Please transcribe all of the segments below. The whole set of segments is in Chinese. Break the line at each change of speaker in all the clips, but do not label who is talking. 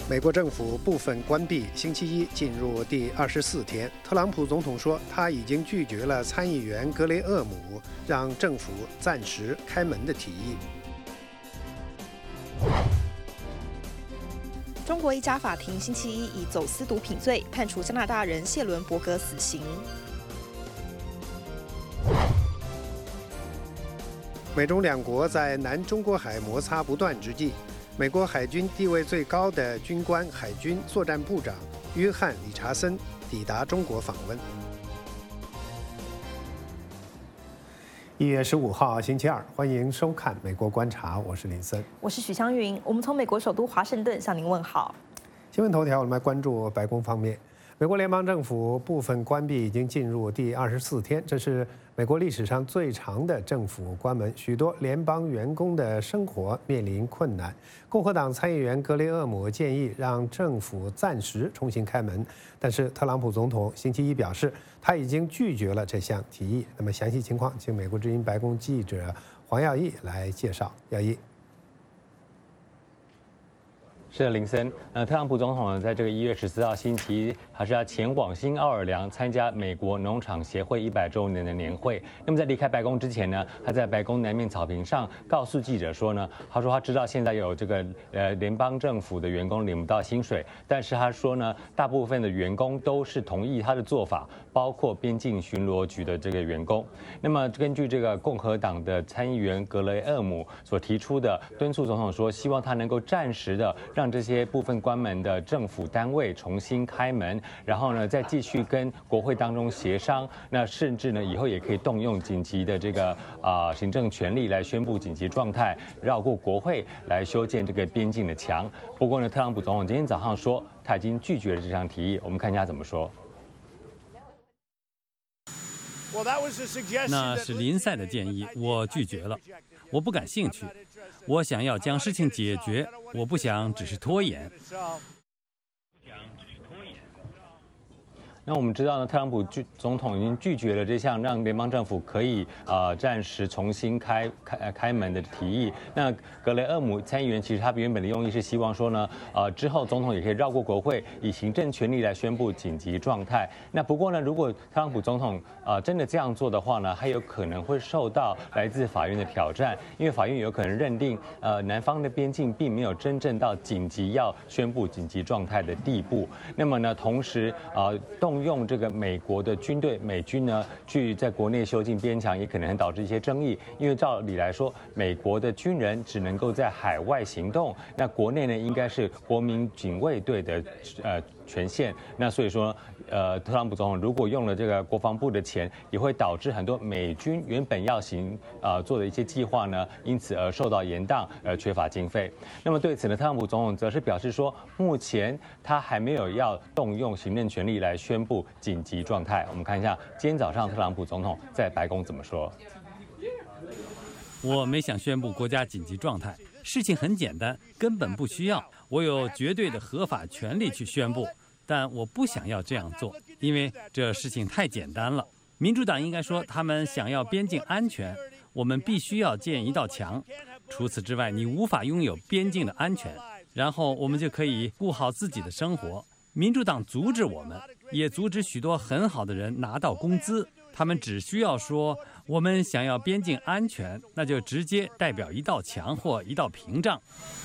美国政府部分关闭，星期一进入第24天。特朗普总统说，他已经拒绝了参议员格雷厄姆让政府暂时开门的提议。
中国一家法庭星期一以走私毒品罪判处加拿大人谢伦伯格死刑。
美中两国在南中国海摩擦不断之际，美国海军地位最高的军官海军作战部长约翰·理查森抵达中国访问。1月15号星期二，欢迎收看《美国观察》，我是林森，
我是许湘云。我们从美国首都华盛顿向您问好。
新闻头条，我们来关注白宫方面。美国联邦政府部分关闭已经进入第24天，这是美国历史上最长的政府关门，许多联邦员工的生活面临困难。共和党参议员格雷厄姆建议让政府暂时重新开门，但是特朗普总统星期一表示，他已经拒绝了这项提议。那么详细情况，请美国之音白宫记者黄耀义来介绍。耀义。
是的，林森。特朗普总统呢，在这个1月14号星期一，还是要前往新奥尔良参加美国农场协会100周年的年会。那么在离开白宫之前呢，他在白宫南面草坪上告诉记者说呢，他说他知道现在有这个联邦政府的员工领不到薪水，但是他说呢，大部分的员工都是同意他的做法，包括边境巡逻局的这个员工。那么根据这个共和党的参议员格雷厄姆所提出的敦促总统说，希望他能够暂时的让这些部分关门的政府单位重新开门，然后呢，再继续跟国会当中协商。那甚至呢，以后也可以动用紧急的这个行政权力来宣布紧急状态，绕过国会来修建这个边境的墙。不过呢，特朗普总统今天早上说，他已经拒绝了这项提议。我们看一下怎么说。
那是林赛的建议，我拒绝了，我不感兴趣。我想要将事情解决，我不想只是拖延。
那我们知道呢，特朗普总统已经拒绝了这项让联邦政府可以暂时重新开门的提议。那格雷厄姆参议员其实他原本的用意是希望说呢，之后总统也可以绕过国会，以行政权力来宣布紧急状态。那不过呢，如果特朗普总统真的这样做的话呢，还有可能会受到来自法院的挑战，因为法院有可能认定南方的边境并没有真正到紧急要宣布紧急状态的地步。那么呢，同时动用这个美国的军队美军呢，去在国内修建边墙，也可能导致一些争议。因为照理来说，美国的军人只能够在海外行动，那国内呢应该是国民警卫队的权限。那所以说，特朗普总统如果用了这个国防部的钱，也会导致很多美军原本要做的一些计划呢，因此而受到延宕，而缺乏经费。那么对此呢，特朗普总统则是表示说，目前他还没有要动用行政权力来宣布紧急状态。我们看一下今天早上特朗普总统在白宫怎么说。
我没想宣布国家紧急状态，事情很简单，根本不需要。我有绝对的合法权利去宣布，但我不想要这样做，因为这事情太简单了。民主党应该说他们想要边境安全，我们必须要建一道墙。除此之外，你无法拥有边境的安全，然后我们就可以顾好自己的生活。民主党阻止我们，也阻止许多很好的人拿到工资。他们只需要说我们想要边境安全，那就直接代表一道墙或一道屏障。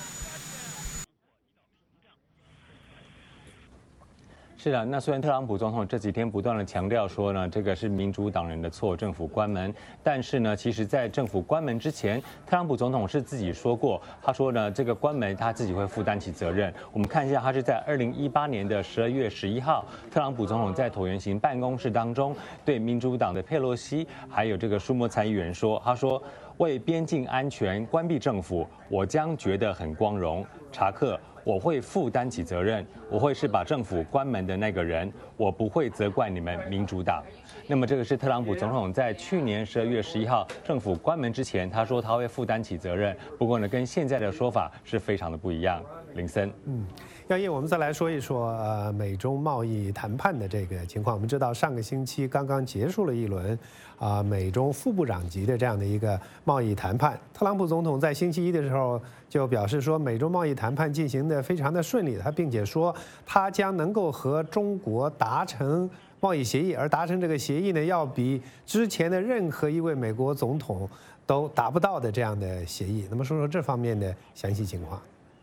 是的，那虽然特朗普总统这几天不断的强调说呢，这个是民主党人的错，政府关门，但是呢，其实在政府关门之前，特朗普总统是自己说过，他说呢，这个关门他自己会负担起责任。我们看一下，他是在2018年的12月11号，特朗普总统在椭圆形办公室当中对民主党的佩洛西还有这个舒默参议员说，他说，为边境安全关闭政府，我将觉得很光荣。查克，我会负担起责任，我会是把政府关门的那个人，我不会责怪你们民主党。那么这个是特朗普总统在去年12月11号政府关门之前，他说他会负担起责任。不过呢，跟现在的说法是非常的不一样。林森，
耀毅，我们再来说一说美中贸易谈判的这个情况。我们知道上个星期刚刚结束了一轮美中副部长级的这样的一个贸易谈判。特朗普总统在星期一的时候就表示说，美中贸易谈判进行得非常的顺利，他并且说他将能够和中国达成贸易协议，而达成这个协议呢，要比之前的任何一位美国总统都达不到的这样的协议。那么说说这方面的详细情况。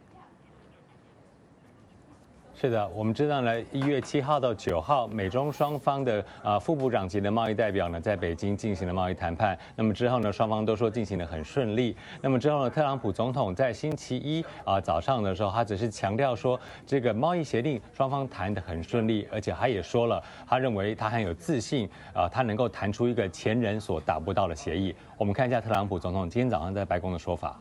是的，我们知道呢，1月7号到9号，美中双方的副部长级的贸易代表呢，在北京进行了贸易谈判。那么之后呢，双方都说进行得很顺利。那么之后呢，特朗普总统在星期一早上的时候，他只是强调说，这个贸易协定双方谈得很顺利，而且他也说了，他认为他很有自信他能够谈出一个前人所达不到的协议。我们看一下特朗普总统今天早上在白宫的说法。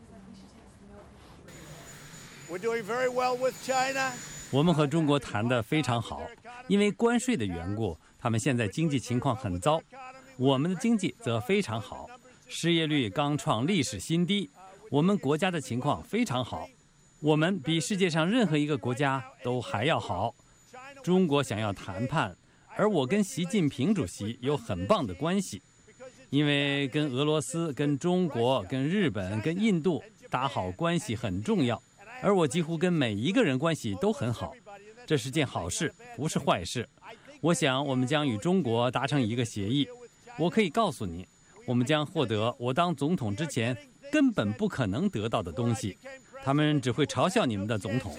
We're doing very well with China.
我们和中国谈得非常好，因为关税的缘故，他们现在经济情况很糟，我们的经济则非常好，失业率刚创历史新低，我们国家的情况非常好，我们比世界上任何一个国家都还要好。中国想要谈判，而我跟习近平主席有很棒的关系，因为跟俄罗斯、跟中国、跟日本、跟印度打好关系很重要。而我几乎跟每一个人关系都很好，这是件好事，不是坏事。我想我们将与中国达成一个协议。我可以告诉你，我们将获得我当总统之前根本不可能得到的东西。他们只会嘲笑你们的总统。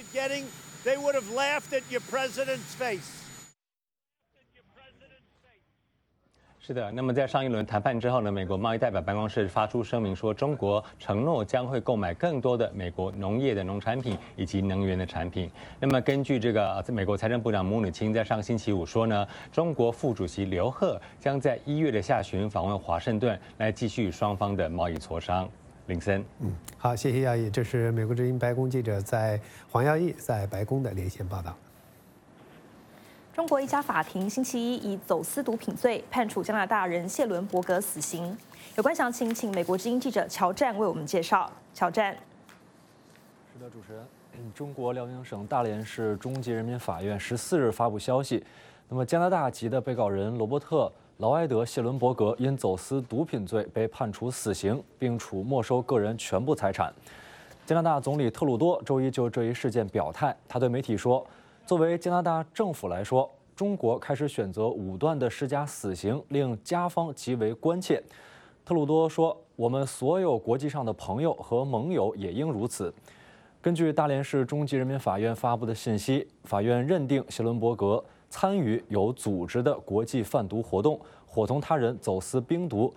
是的，那么在上一轮谈判之后呢，美国贸易代表办公室发出声明说，中国承诺将会购买更多的美国农业的农产品以及能源的产品。那么根据这个美国财政部长姆努钦在上星期五说呢，中国副主席刘鹤将在1月的下旬访问华盛顿，来继续双方的贸易磋商。林森，
好，谢谢耀毅，这是美国之音白宫记者黄耀毅在白宫的连线报道。
中国一家法庭星期一以走私毒品罪判处加拿大人谢伦伯格死刑。有关详情，请美国之音记者乔战为我们介绍。乔战，
是的，主持人，中国辽宁省大连市中级人民法院14日发布消息，那么加拿大籍的被告人罗伯特·劳埃德·谢伦伯格因走私毒品罪被判处死刑，并处没收个人全部财产。加拿大总理特鲁多周一就这一事件表态，他对媒体说，作为加拿大政府来说，中国开始选择武断地施加死刑，令加方极为关切。特鲁多说：“我们所有国际上的朋友和盟友也应如此。”根据大连市中级人民法院发布的信息，法院认定谢伦伯格参与有组织的国际贩毒活动，伙同他人走私冰毒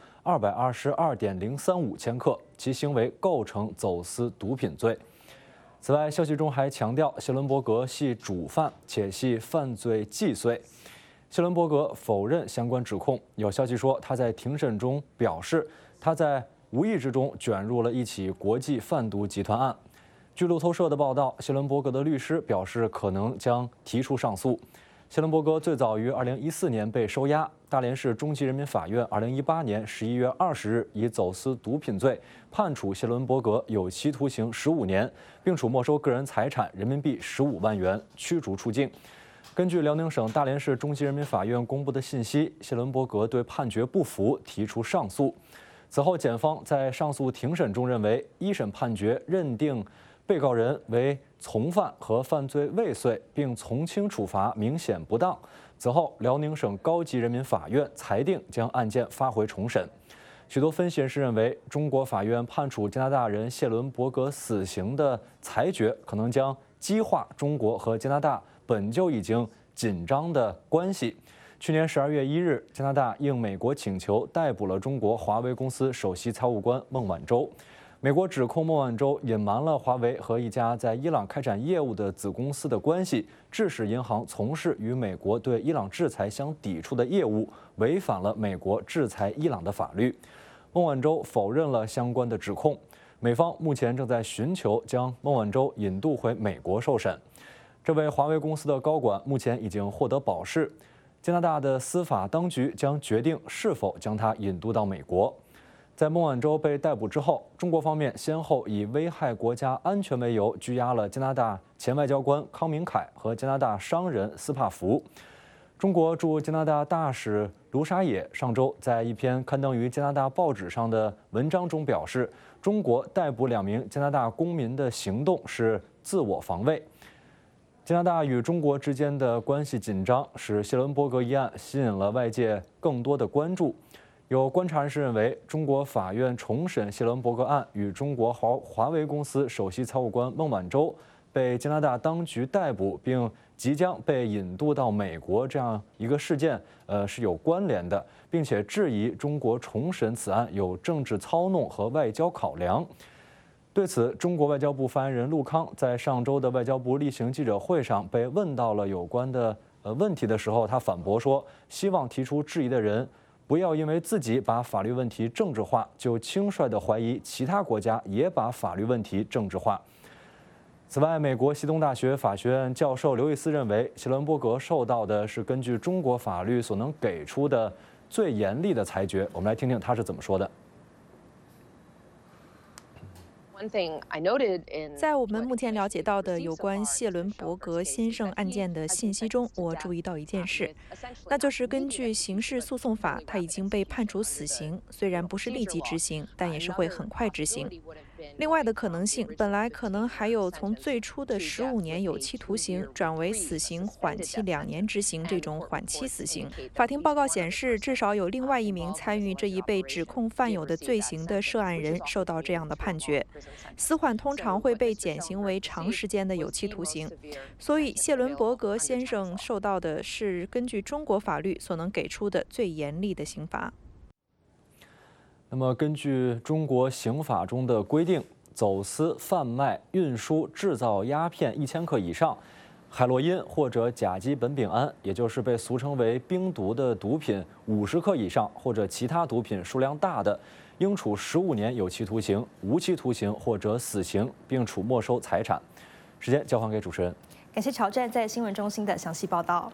222.035千克，其行为构成走私毒品罪。此外，消息中还强调，谢伦伯格系主犯，且系犯罪既遂。谢伦伯格否认相关指控。有消息说，他在庭审中表示，他在无意之中卷入了一起国际贩毒集团案。据路透社的报道，谢伦伯格的律师表示，可能将提出上诉。谢伦伯格最早于2014年被收押，大连市中级人民法院2018年11月20日以走私毒品罪判处谢伦伯格有期徒刑15年，并处没收个人财产人民币15万元，驱逐出境。根据辽宁省大连市中级人民法院公布的信息，谢伦伯格对判决不服，提出上诉。此后，检方在上诉庭审中认为，一审判决认定被告人为从犯和犯罪未遂，并从轻处罚明显不当。此后，辽宁省高级人民法院裁定将案件发回重审。许多分析人士认为，中国法院判处加拿大人谢伦伯格死刑的裁决，可能将激化中国和加拿大本就已经紧张的关系。去年12月1日，加拿大应美国请求逮捕了中国华为公司首席财务官孟晚舟。美国指控孟晚舟隐瞒了华为和一家在伊朗开展业务的子公司的关系，致使银行从事与美国对伊朗制裁相抵触的业务，违反了美国制裁伊朗的法律。孟晚舟否认了相关的指控，美方目前正在寻求将孟晚舟引渡回美国受审。这位华为公司的高管目前已经获得保释，加拿大的司法当局将决定是否将他引渡到美国。 在孟晚舟被逮捕之后，中国方面先后以危害国家安全为由拘押了加拿大前外交官康明凯和加拿大商人斯帕福。中国驻加拿大大使卢沙野上周在一篇刊登于加拿大报纸上的文章中表示，中国逮捕2名加拿大公民的行动是自我防卫。加拿大与中国之间的关系紧张，使谢伦伯格一案吸引了外界更多的关注。有观察人士认为，中国法院重审谢伦伯格案与中国华为公司首席财务官孟晚舟被加拿大当局逮捕并即将被引渡到美国这样一个事件，是有关联的，并且质疑中国重审此案有政治操弄和外交考量。对此，中国外交部发言人陆康在上周的外交部例行记者会上被问到了有关的问题的时候，他反驳说，希望提出质疑的人不要因为自己把法律问题政治化，就轻率地怀疑其他国家也把法律问题政治化。此外，美国西东大学法学院教授刘易斯认为，谢伦伯格受到的是根据中国法律所能给出的最严厉的裁决。我们来听听他是怎么说的。
在我们目前了解到的有关谢伦伯格先生案件的信息中，我注意到一件事，那就是根据刑事诉讼法，他已经被判处死刑，虽然不是立即执行，但也是会很快执行。另外的可能性，本来可能还有从最初的15年有期徒刑转为死刑缓期2年执行这种缓期死刑。法庭报告显示，至少有另外1名参与这一被指控犯有的罪行的涉案人受到这样的判决。死缓通常会被减刑为长时间的有期徒刑，所以谢伦伯格先生受到的是根据中国法律所能给出的最严厉的刑罚。
那么，根据中国刑法中的规定，走私、贩卖、运输、制造鸦片1000克以上，海洛因或者甲基苯丙胺，也就是被俗称为冰毒的毒品50克以上，或者其他毒品数量大的，应处15年有期徒刑、无期徒刑或者死刑，并处没收财产。时间交还给主持人。
感谢乔战在新闻中心的详细报道。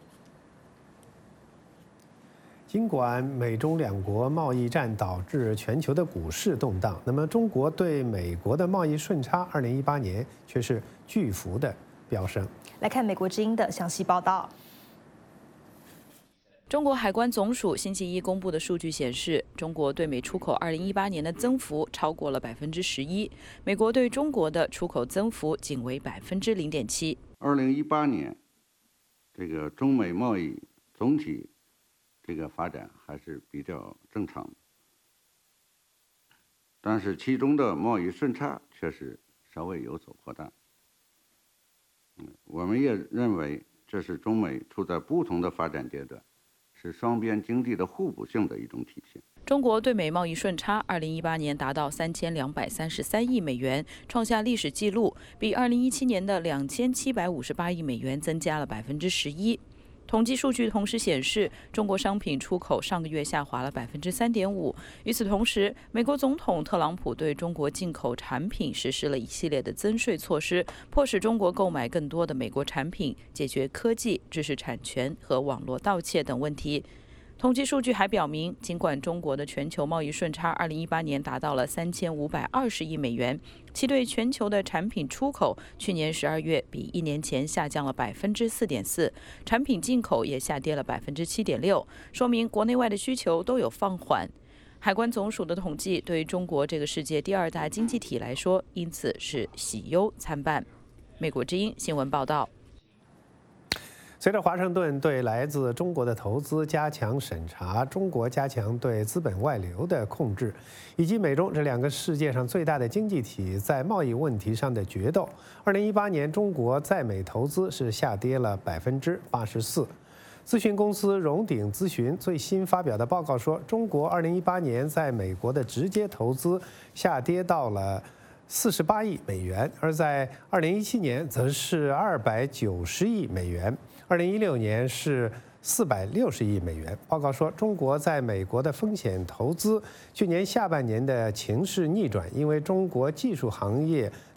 尽管美中2国贸易战导致全球的股市动荡，那么中国对美国的贸易顺差2018年却是巨幅的飙升。
来看美国之音的详细报道。
中国海关总署星期一公布的数据显示，中国对美出口2018年的增幅超过了11%，美国对中国的出口增幅仅为0.7%。
2018年，这个中美贸易总体这个发展还是比较正常的，但是其中的贸易顺差却是稍微有所扩大。我们也认为这是中美处在不同的发展阶段，是双边经济的互补性的一种体现。
中国对美贸易顺差2018年达到3233亿美元，创下历史纪录，比2017年的2758亿美元增加了11%。统计数据同时显示，中国商品出口上个月下滑了3.5%。与此同时，美国总统特朗普对中国进口产品实施了一系列的增税措施，迫使中国购买更多的美国产品，解决科技、知识产权和网络盗窃等问题。统计数据还表明，尽管中国的全球贸易顺差2018年达到了3520亿美元，其对全球的产品出口去年12月比1年前下降了4.4%，产品进口也下跌了7.6%，说明国内外的需求都有放缓。海关总署的统计对中国这个世界第2大经济体来说，因此是喜忧参半。美国之音新闻报道。
随着华盛顿对来自中国的投资加强审查，中国加强对资本外流的控制，以及美中这2个世界上最大的经济体在贸易问题上的决斗，2018年中国在美投资是下跌了84%。咨询公司荣鼎咨询最新发表的报告说，中国2018年在美国的直接投资下跌到了48亿美元，而在2017年则是290亿美元。2016年是460亿美元。报告说，中国在美国的风险投资去年下半年的情势逆转，因为中国技术行业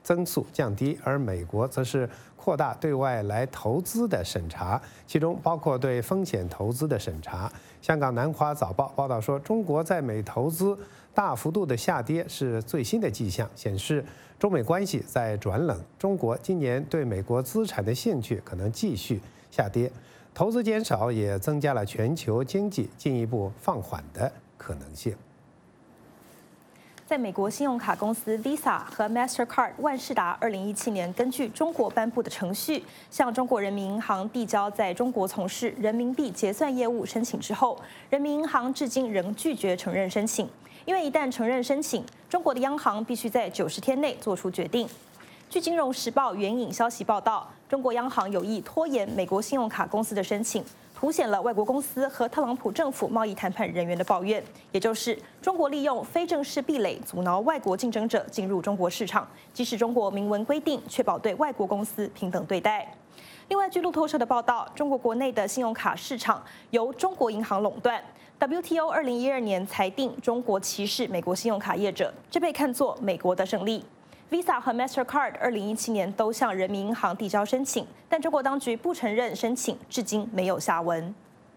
增速降低，而美国则是扩大对外来投资的审查，其中包括对风险投资的审查。香港南华早报报道说，中国在美投资大幅度的下跌是最新的迹象，显示中美关系在转冷。中国今年对美国资产的兴趣可能继续下跌，投资减少也增加了全球经济进一步放缓的可能性。
在美国信用卡公司 Visa 和 Mastercard 万事达2017年根据中国颁布的程序，向中国人民银行递交在中国从事人民币结算业务申请之后，人民银行至今仍拒绝承认申请。因为一旦承认申请，中国的央行必须在90天内做出决定。据《金融时报》援引消息报道，中国央行有意拖延美国信用卡公司的申请，凸显了外国公司和特朗普政府贸易谈判人员的抱怨，也就是中国利用非正式壁垒阻挠外国竞争者进入中国市场，即使中国明文规定，确保对外国公司平等对待。另外，据路透社的报道，中国国内的信用卡市场由中国银行垄断。WTO 2012年裁定中国歧视美国信用卡业者，这被看作美国的胜利。Visa 和 Mastercard 2017年都向人民银行递交申请，但中国当局不承认申请，至今没有下文。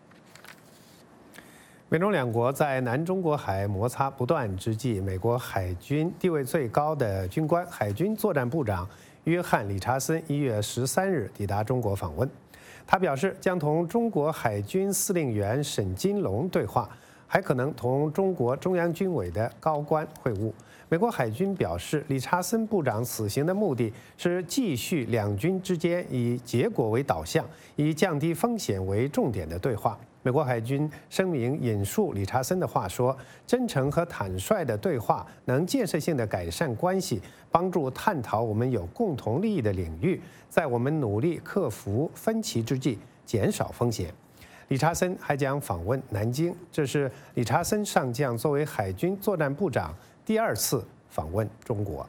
美中两国在南中国海摩擦不断之际，美国海军地位最高的军官、海军作战部长约翰·理查森1月13日抵达中国访问。他表示将同中国海军司令员沈金龙对话，还可能同中国中央军委的高官会晤。美国海军表示，理查森部长此行的目的是继续两军之间以结果为导向、以降低风险为重点的对话。美国海军声明引述理查森的话说：“真诚和坦率的对话能建设性地改善关系，帮助探讨我们有共同利益的领域，在我们努力克服分歧之际，减少风险。”理查森还将访问南京，这是理查森上将作为海军作战部长第2次访问中国。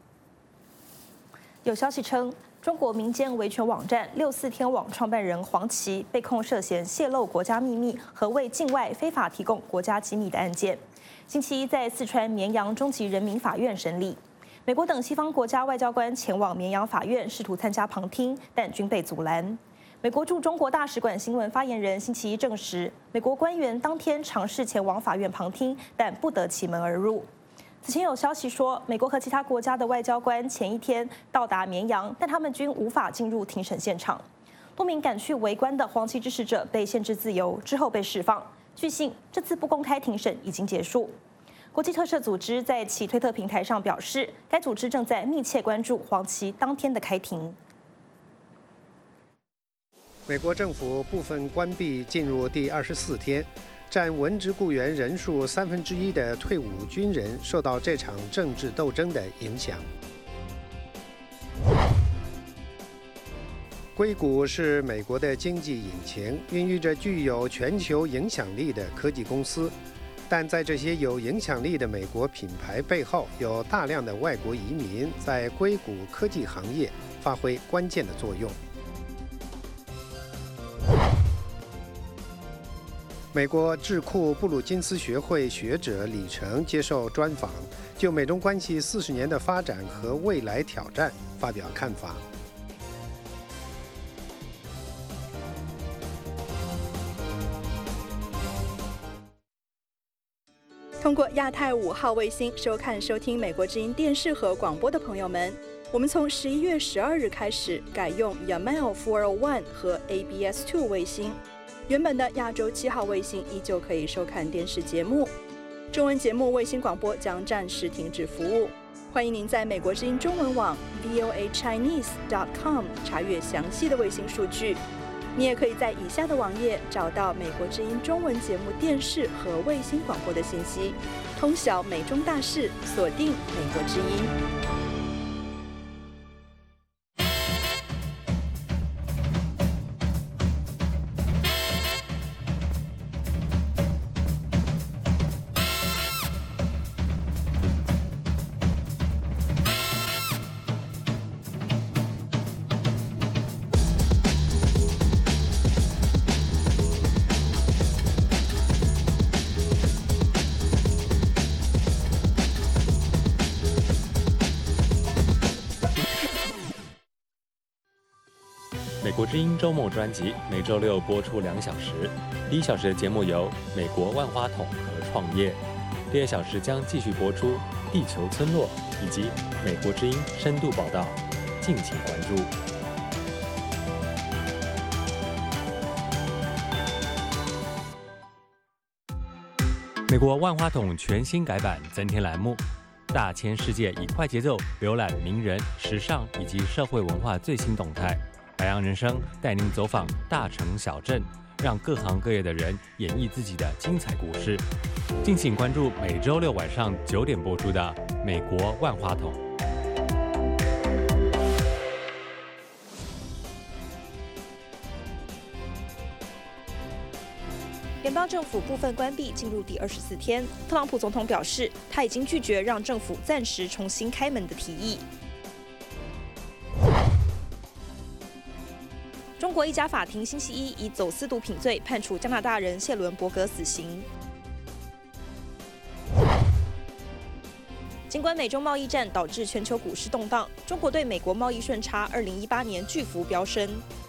有消息称，中国民间维权网站64天网创办人黄琦被控涉嫌泄露国家秘密和为境外非法提供国家机密的案件，星期一在四川绵阳中级人民法院审理。美国等西方国家外交官前往绵阳法院试图参加旁听，但均被阻拦。美国驻中国大使馆新闻发言人星期一证实，美国官员当天尝试前往法院旁听，但不得其门而入。此前有消息说，美国和其他国家的外交官前一天到达绵阳，但他们均无法进入庭审现场。多名赶去围观的黄旗支持者被限制自由，之后被释放。据悉，这次不公开庭审已经结束。国际特赦组织在其推特平台上表示，该组织正在密切关注黄旗当天的开庭。
美国政府部分关闭进入第24天，占文职雇员人数1/3的退伍军人受到这场政治斗争的影响。硅谷是美国的经济引擎，孕育着具有全球影响力的科技公司。但在这些有影响力的美国品牌背后，有大量的外国移民在硅谷科技行业发挥关键的作用。美国智库布鲁金斯学会学者李成接受专访，就美中关系40年的发展和未来挑战发表看法。
通过亚太5号卫星收看、收听美国之音电视和广播的朋友们，我们从11月12日开始改用 Yamal 401和 ABS2 卫星。原本的亚洲7号卫星依旧可以收看电视节目，中文节目卫星广播将暂时停止服务。欢迎您在美国之音中文网 voachinese.com 查阅详细的卫星数据。你也可以在以下的网页找到美国之音中文节目电视和卫星广播的信息。通晓美中大事，锁定美国之音。
国之音周末专辑每周六播出2小时。第1小时的节目由美国万花筒和创业，第2小时将继续播出地球村落以及美国之音深度报道，敬请关注。美国万花筒全新改版，增添栏目，大千世界以快节奏浏览名人、时尚以及社会文化最新动态。白羊人生带您走访大城小镇，让各行各业的人演绎自己的精彩故事。敬请关注每周六晚上9点播出的《美国万花筒》。
联邦政府部分关闭进入第24天，特朗普总统表示，他已经拒绝让政府暂时重新开门的提议。中国一家法庭星期一以走私毒品罪判处加拿大人谢伦伯格死刑。尽管美中贸易战导致全球股市动荡，中国对美国贸易顺差2018年巨幅飙升。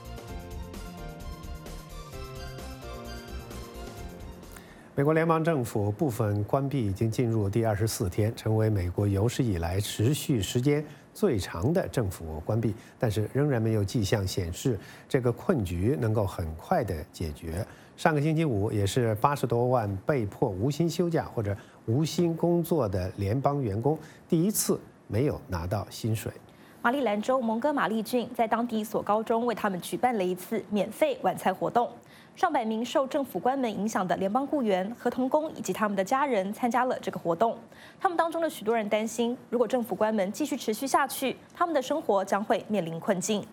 美国联邦政府部分关闭已经进入第24天，成为美国有史以来持续时间最长的政府关闭，但是仍然没有迹象显示这个困局能够很快的解决。上个星期五，也是80多万被迫无薪休假或者无薪工作的联邦员工第一次没有拿到薪水。
马里兰州蒙哥马利郡在当地一所高中为他们举办了一次免费晚餐活动。上百名受政府关门影响的联邦雇员、合同工以及他们的家人参加了这个活动。他们当中的许多人担心，如果政府关门继续持续下去，他们的生活将会面临困境。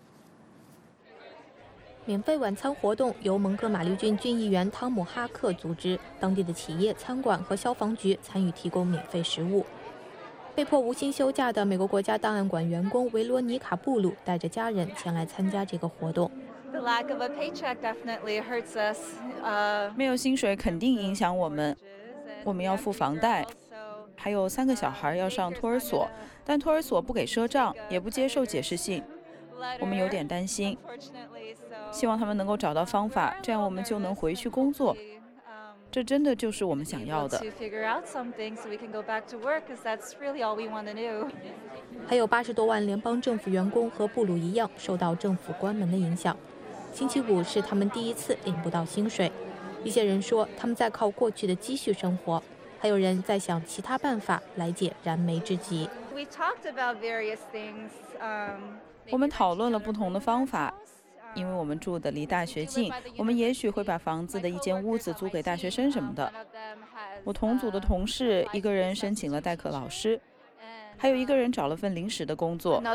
免费晚餐活动由蒙哥马利郡郡议员汤姆·哈克组织，当地的企业、餐馆和消防局参与提供免费食物。被迫无薪休假的美国国家档案馆员工维罗妮卡·布鲁带着家人前来参加这个活动。
The lack of a paycheck definitely hurts us.
没有薪水肯定影响我们，我们要付房贷，还有3个小孩要上托儿所，但托儿所不给赊账，也不接受解释信，我们有点担心。希望他们能够找到方法，这样我们就能回去工作。这真的就是我们想要的。
还有80多万联邦政府员工和布鲁一样受到政府关门的影响。星期五是他们第一次领不到薪水，一些人说他们在靠过去的积蓄生活，还有人在想其他办法来解燃眉之急。
我们讨论了不同的方法，因为我们住的离大学近，我们也许会把房子的一间屋子租给大学生什么的。我同组的同事，一个人申请了代课老师，还有一个人找了份临时的工作。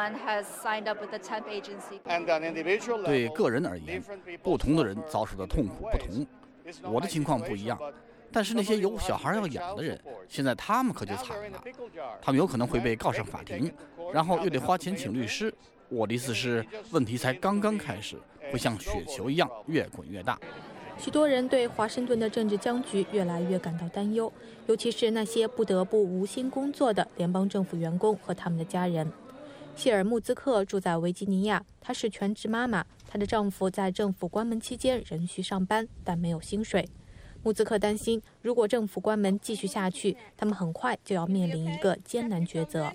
对个人而言，不同的人遭受的痛苦不同。我的情况不一样，但是那些有小孩要养的人，现在他们可就惨了，他们有可能会被告上法庭，然后又得花钱请律师。我的意思是，问题才刚刚开始，会像雪球一样越滚越大。
许多人对华盛顿的政治僵局越来越感到担忧，尤其是那些不得不无薪工作的联邦政府员工和他们的家人。谢尔·穆兹克住在维吉尼亚，她是全职妈妈，她的丈夫在政府关门期间仍需上班，但没有薪水。穆兹克担心，如果政府关门继续下去，他们很快就要面临一个艰难抉择。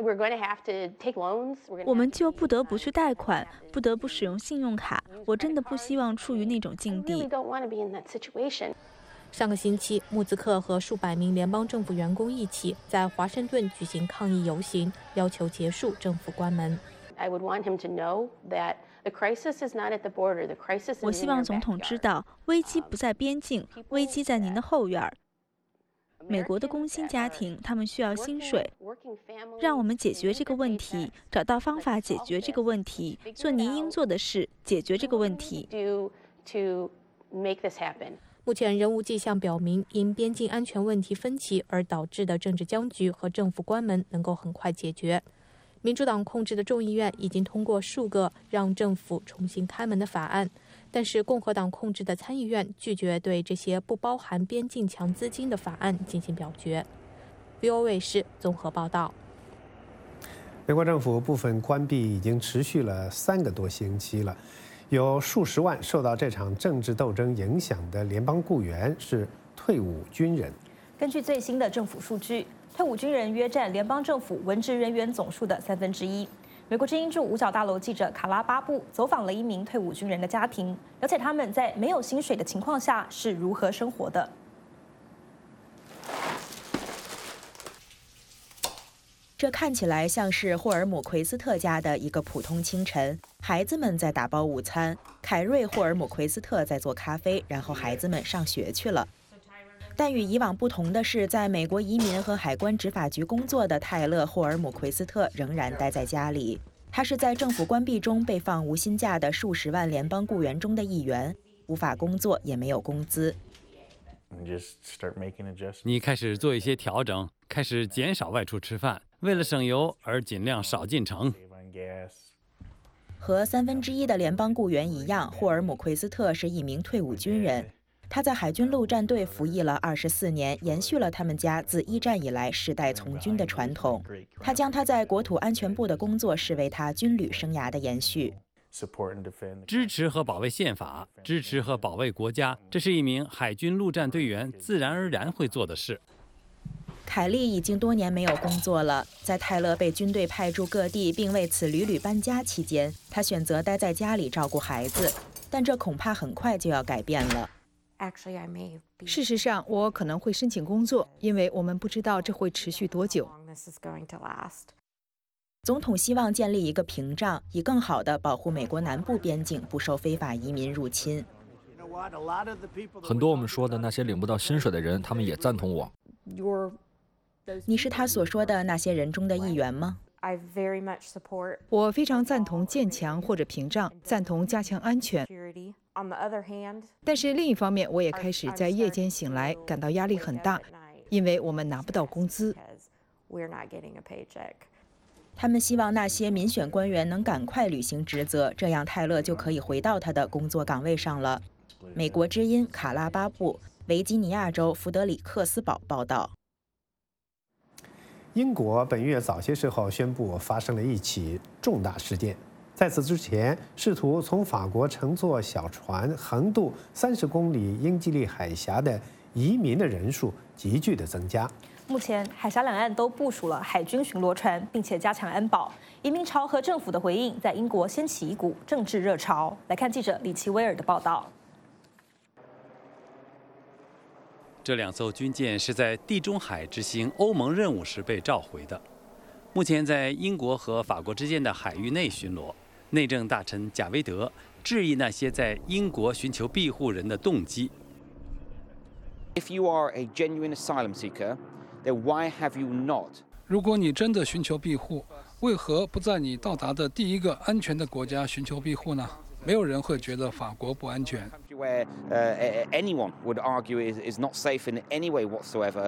我们就不得不去贷款，不得不使用信用卡。我真的不希望处于那种境地。
上个星期，穆兹克和数百名联邦政府员工一起在华盛顿举行抗议游行，要求结束政府关门。
我希望总统知道，危机不在边境，危机在您的后院。美国的工薪家庭，他们需要薪水。让我们解决这个问题，找到方法解决这个问题，做您应做的事，解决这个问题。
目前仍无迹象表明，因边境安全问题分歧而导致的政治僵局和政府关门能够很快解决。民主党控制的众议院已经通过数个让政府重新开门的法案，但是共和党控制的参议院拒绝对这些不包含边境墙资金的法案进行表决。VOA 是综合报道。
美国政府部分关闭已经持续了3个多星期了，有数十万受到这场政治斗争影响的联邦雇员是退伍军人。
根据最新的政府数据，退伍军人约占联邦政府文职人员总数的1/3。美国之音驻五角大楼记者卡拉巴布走访了一名退伍军人的家庭，了解他们在没有薪水的情况下是如何生活的。
这看起来像是霍尔姆奎斯特家的一个普通清晨，孩子们在打包午餐，凯瑞·霍尔姆奎斯特在做咖啡，然后孩子们上学去了。但与以往不同的是，在美国移民和海关执法局工作的泰勒·霍尔姆奎斯特仍然待在家里。他是在政府关闭中被放无薪假的数十万联邦雇员中的一员，无法工作，也没有工资。
你开始做一些调整，开始减少外出吃饭，为了省油而尽量少进城。
和1/3的联邦雇员一样，霍尔姆奎斯特是一名退伍军人。他在海军陆战队服役了24年，延续了他们家自1战以来世代从军的传统。他将他在国土安全部的工作视为他军旅生涯的延续。
支持和保卫宪法，支持和保卫国家，这是一名海军陆战队员自然而然会做的事。
凯利已经多年没有工作了，在泰勒被军队派驻各地并为此屡屡搬家期间，他选择待在家里照顾孩子，但这恐怕很快就要改变了。
事实上，我可能会申请工作，因为我们不知道这会持续多久。
总统希望建立一个屏障，以更好地保护美国南部边境不受非法移民入侵。
很多我们说的那些领不到薪水的人，他们也赞同我。
你是他所说的那些人中的一员吗？
我非常赞同建墙或者屏障，赞同加强安全。但是另一方面，我也开始在夜间醒来，感到压力很大，因为我们拿不到工资。
他们希望那些民选官员能赶快履行职责，这样泰勒就可以回到他的工作岗位上了。美国之音卡拉巴布，维吉尼亚州弗德里克斯堡报道。
英国本月早些时候宣布发生了一起重大事件，在此之前，试图从法国乘坐小船横渡30公里英吉利海峡的移民的人数急剧的增加。
目前，海峡两岸都部署了海军巡逻船，并且加强安保。移民潮和政府的回应，在英国掀起一股政治热潮。来看记者李奇威尔的报道。
这2艘军舰是在地中海执行欧盟任务时被召回的，目前在英国和法国之间的海域内巡逻。内政大臣贾维德质疑那些在英国寻求庇护人的动机。
If you are a genuine asylum seeker, then why have you not?
如果你真的寻求庇护，为何不在你到达的第一个安全的国家寻求庇护呢？没有人会觉得法国不安全。
Where anyone would argue is not safe in any way whatsoever.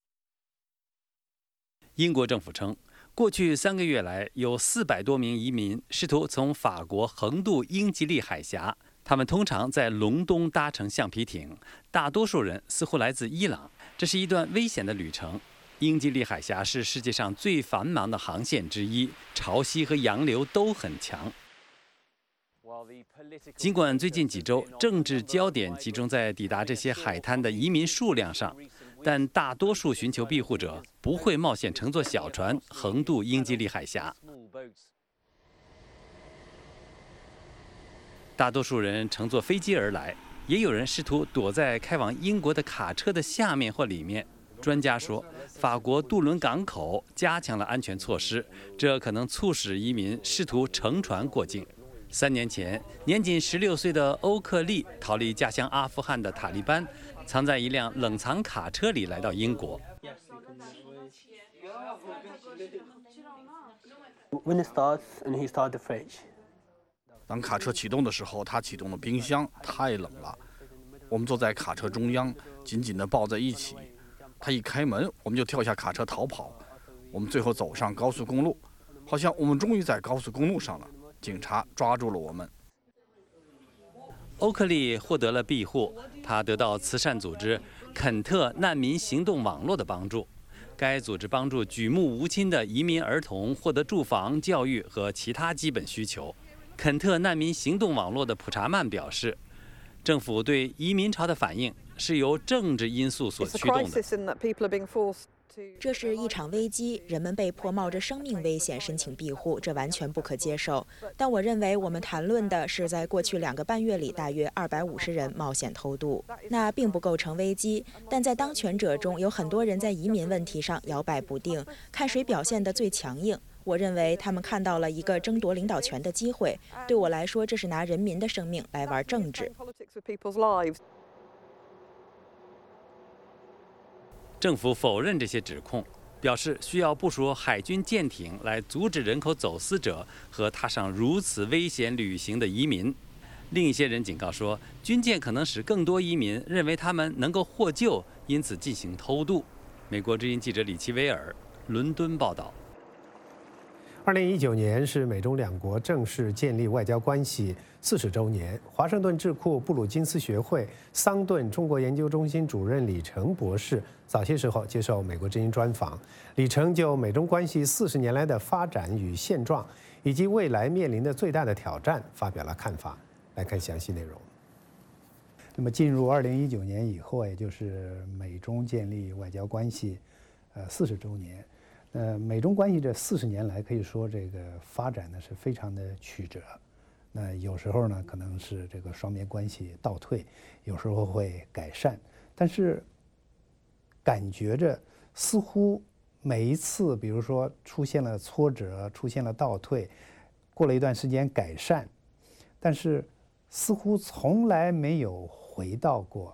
英国政府称，过去3个月来，有400多名移民试图从法国横渡英吉利海峡。他们通常在隆冬搭乘橡皮艇，大多数人似乎来自伊朗。这是一段危险的旅程。英吉利海峡是世界上最繁忙的航线之一，潮汐和洋流都很强。尽管最近几周政治焦点集中在抵达这些海滩的移民数量上，但大多数寻求庇护者不会冒险乘坐小船横渡英吉利海峡。大多数人乘坐飞机而来，也有人试图躲在开往英国的卡车的下面或里面。专家说，法国杜伦港口加强了安全措施，这可能促使移民试图乘船过境。3年前，年仅16岁的欧克利逃离家乡阿富汗的塔利班，藏在一辆冷藏卡车里来到英国。
当卡车启动的时候，他启动了冰箱，太冷了。我们坐在卡车中央，紧紧地抱在一起。他一开门，我们就跳下卡车逃跑。我们最后走上高速公路，好像我们终于在高速公路上了。警察抓住了我们。
欧克利获得了庇护，他得到慈善组织肯特难民行动网络的帮助。 该组织帮助举目无亲的移民儿童获得住房、教育和其他基本需求。肯特难民行动网络的普查曼表示，政府对移民潮的反应是由政治因素所驱动的。
这是一场危机，人们被迫冒着生命危险申请庇护，这完全不可接受。但我认为我们谈论的是在过去2个半月里，大约250人冒险偷渡，那并不构成危机。但在当权者中，有很多人在移民问题上摇摆不定，看谁表现得最强硬。我认为他们看到了一个争夺领导权的机会。对我来说，这是拿人民的生命来玩政治。
政府否认这些指控，表示需要部署海军舰艇来阻止人口走私者和踏上如此危险旅行的移民。另一些人警告说，军舰可能使更多移民认为他们能够获救，因此进行偷渡。美国之音记者李奇维尔，伦敦报道。
2019年是美中两国正式建立外交关系40周年。华盛顿智库布鲁金斯学会桑顿中国研究中心主任李成博士早些时候接受美国之音专访，李成就美中关系40年来的发展与现状，以及未来面临的最大的挑战发表了看法。来看详细内容。
那么进入2019年以后，也就是美中建立外交关系40周年。美中关系这40年来，可以说这个发展呢是非常的曲折。那有时候呢，可能是这个双边关系倒退，有时候会改善，但是感觉着似乎每一次，比如说出现了挫折，出现了倒退，过了一段时间改善，但是似乎从来没有回到过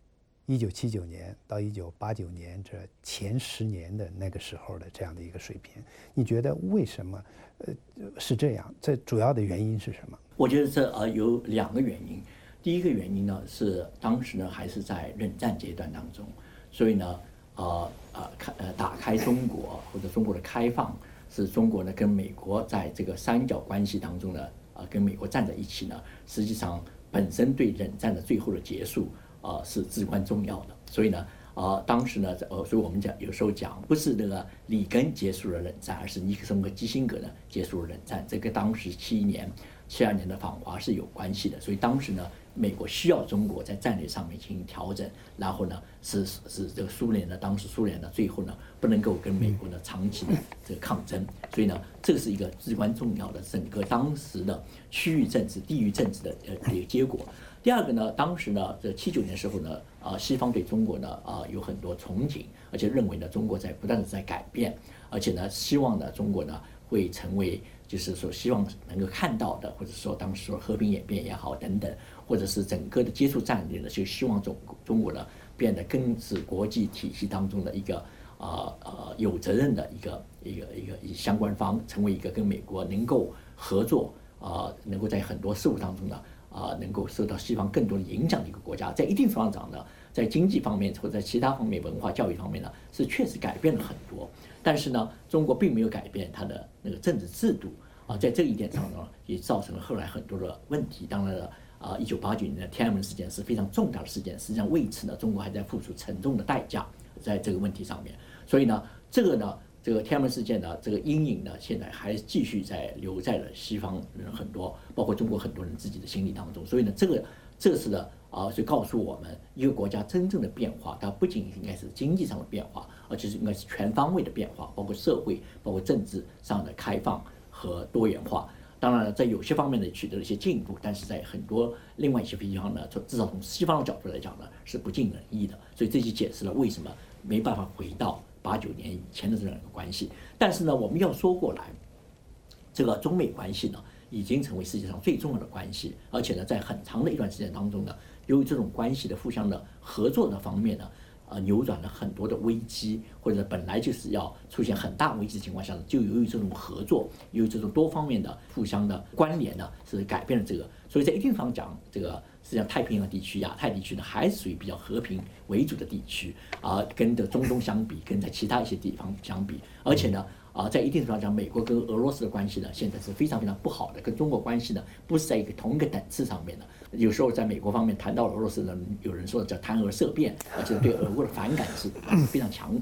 1979年到1989年这前10年的那个时候的这样的一个水平。你觉得为什么是这样？这主要的原因是什么？
我觉得这有2个原因。第一个原因呢是当时呢还是在冷战阶段当中，所以呢打开中国或者中国的开放，是中国呢跟美国在这个三角关系当中呢跟美国站在一起呢，实际上本身对冷战的最后的结束是至关重要的。所以呢当时呢所以我们有时候讲不是那个里根结束了冷战，而是尼克松和基辛格呢结束了冷战，这跟当时72年的访华是有关系的。所以当时呢美国需要中国在战略上面进行调整，然后呢是这个苏联呢，当时苏联呢最后呢不能够跟美国呢长期的这个抗争，所以呢这个是一个至关重要的整个当时的区域政治、地域政治的一个结果。第二个呢，当时呢这79年时候呢西方对中国呢有很多憧憬，而且认为呢中国在不断的在改变，而且呢希望呢中国呢会成为就是说希望能够看到的，或者说当时说和平演变也好等等，或者是整个的接触战略呢，就希望中国呢变得更是国际体系当中的一个有责任的一个相关方，成为一个跟美国能够合作能够在很多事务当中呢能够受到西方更多的影响的一个国家。在一定程度上呢，在经济方面或者在其他方面、文化教育方面呢，是确实改变了很多。但是呢，中国并没有改变它的那个政治制度在这一点上呢，也造成了后来很多的问题。当然了，1989年的天安门事件是非常重大的事件，实际上为此呢，中国还在付出沉重的代价在这个问题上面。所以呢，这个天安门事件呢，这个阴影呢，现在还继续留在了西方人很多，包括中国很多人自己的心理当中。所以呢，这是的所以告诉我们，一个国家真正的变化，它不仅应该是经济上的变化，而且是应该是全方位的变化，包括社会、包括政治上的开放和多元化。当然了，在有些方面呢取得了一些进步，但是在很多另外一些地方呢，至少从西方的角度来讲呢，是不尽人意的。所以这就解释了为什么没办法回到89年以前的这样一个关系。但是呢，我们要说过来，这个中美关系呢，已经成为世界上最重要的关系，而且呢，在很长的一段时间当中呢，由于这种关系的互相的合作的方面呢，扭转了很多的危机，或者本来就是要出现很大危机的情况下呢，就由于这种合作，由于这种多方面的互相的关联呢，是改变了这个。所以在一定程度上讲，这个实际上太平洋地区、亚太地区呢，还是属于比较和平为主的地区跟着中东相比，跟在其他一些地方相比，而且呢。在一定程度上讲，美国跟俄罗斯的关系呢，现在是非常非常不好的，跟中国关系呢不是在同一个等次上面的。有时候在美国方面谈到俄罗斯呢，有人说叫谈俄色变，而且对俄国的反感是非常强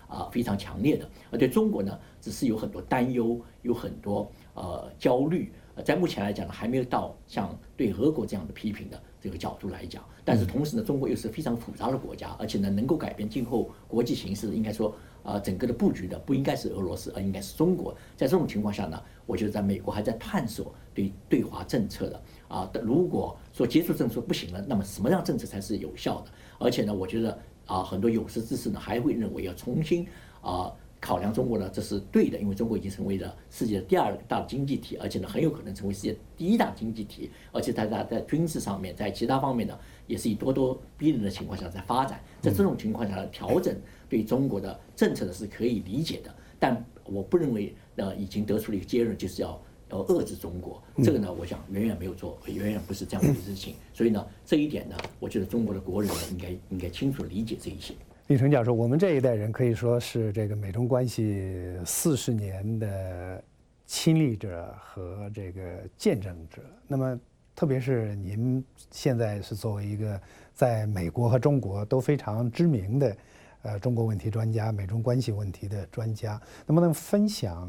非常强烈的，而对中国呢，只是有很多担忧，有很多焦虑。在目前来讲呢，还没有到像对俄国这样的批评的这个角度来讲。但是同时呢，中国又是非常复杂的国家，而且呢，能够改变今后国际形势，应该说整个的布局的不应该是俄罗斯，而应该是中国。在这种情况下呢，我觉得在美国还在探索对华政策的如果说接触政策不行了，那么什么样政策才是有效的？而且呢，我觉得很多有识之士呢还会认为要重新考量中国呢，这是对的，因为中国已经成为了世界的第2大经济体，而且呢很有可能成为世界第1大经济体，而且在军事上面，在其他方面呢，也是以咄咄逼人的情况下在发展。在这种情况下呢，调整对中国的政策呢是可以理解的，但我不认为已经得出了一个结论，就是要遏制中国。这个呢，我想远远没有做，远远不是这样的事情。所以呢，这一点呢，我觉得中国的国人呢应该清楚理解这一些。
李成教授，我们这一代人可以说是这个美中关系40年的亲历者和这个见证者。那么，特别是您现在是作为一个在美国和中国都非常知名的中国问题专家、美中关系问题的专家，能不能分享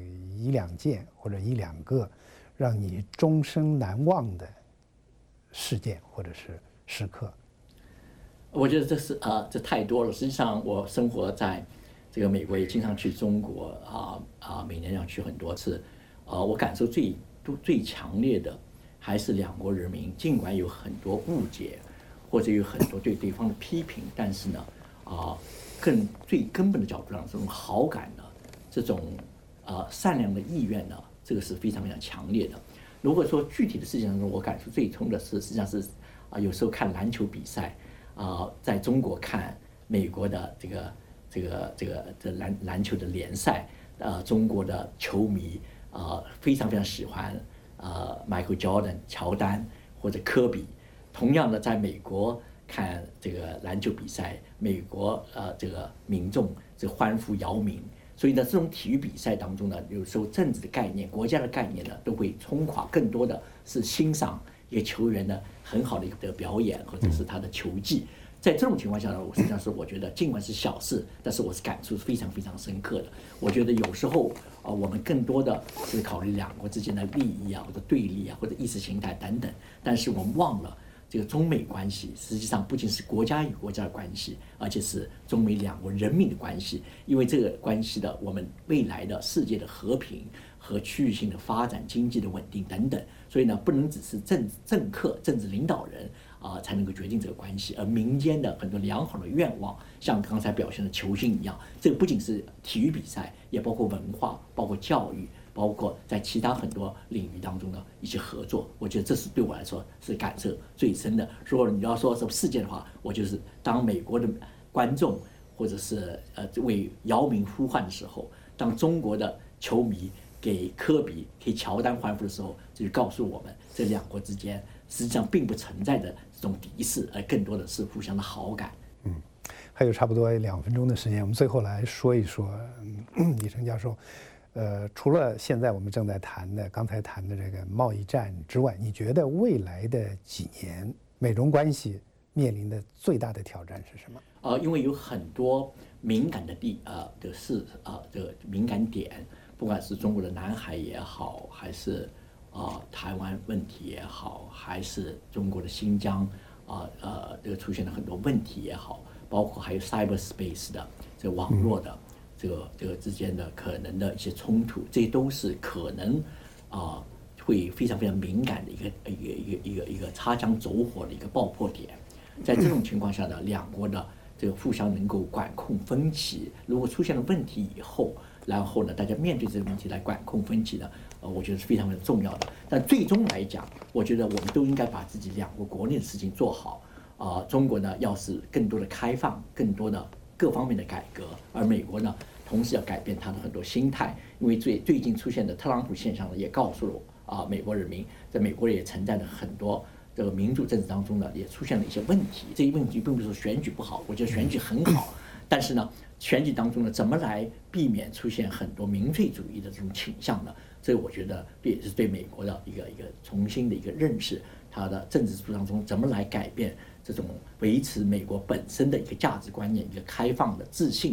1、2件或者1、2个让你终生难忘的事件或者是时刻？
我觉得这太多了。实际上，我生活在这个美国，也经常去中国每年要去很多次。我感受最强烈的还是两国人民，尽管有很多误解，或者有很多对对方的批评，但是呢，最根本的角度上，这种好感呢，这种善良的意愿呢，这个是非常非常强烈的。如果说具体的事情当中，我感触最深的是，实际上是有时候看篮球比赛。在中国看美国的这篮球的联赛，中国的球迷非常非常喜欢Michael Jordan 乔丹或者科比。同样的，在美国看这个篮球比赛，美国这个民众这欢呼姚明。所以呢，这种体育比赛当中呢，有时候政治的概念、国家的概念呢，都会冲垮，更多的是欣赏一个球员的很好的一个表演，或者是他的球技。在这种情况下呢，实际上是我觉得尽管是小事，但是我是感触非常非常深刻的。我觉得有时候我们更多的是考虑两国之间的利益或者对立或者意识形态等等，但是我们忘了这个中美关系实际上不仅是国家与国家的关系，而且是中美两国人民的关系。因为这个关系的我们未来的世界的和平和区域性的发展、经济的稳定等等。所以呢，不能只是政客、政治领导人才能够决定这个关系，而民间的很多良好的愿望，像刚才表现的球星一样，这个不仅是体育比赛，也包括文化、包括教育，包括在其他很多领域当中的一些合作。我觉得这是对我来说是感受最深的。如果你要说什么事件的话，我就是当美国的观众或者是为姚明呼唤的时候，当中国的球迷给科比、给乔丹欢呼的时候，这就告诉我们，这两国之间实际上并不存在着这种敌视，而更多的是互相的好感。
还有差不多2分钟的时间，我们最后来说一说，李成教授，除了现在我们正在谈的、刚才谈的这个贸易战之外，你觉得未来的几年美中关系面临的最大的挑战是什么？
因为有很多敏感的这个敏感点。不管是中国的南海也好，还是台湾问题也好，还是中国的新疆这个出现了很多问题也好，包括还有 cyberspace 的这个网络的这个之间的可能的一些冲突，这些都是可能会非常非常敏感的一个擦枪走火的一个爆破点。在这种情况下呢，两国的这个互相能够管控分歧，如果出现了问题以后，然后呢，大家面对这个问题来管控分歧呢，我觉得是非常非常重要的。但最终来讲，我觉得我们都应该把自己两国国内的事情做好。中国呢，要是更多的开放，更多的各方面的改革，而美国呢，同时要改变它的很多心态。因为最近出现的特朗普现象呢，也告诉了美国人民，在美国也存在着很多这个民主政治当中呢，也出现了一些问题。这些问题并不是说选举不好，我觉得选举很好，但是呢，选举当中呢，怎么来避免出现很多民粹主义的这种倾向呢？这我觉得也是对美国的一个重新的一个认识，它的政治制度当中怎么来改变这种维持美国本身的一个价值观念、一个开放的、自信的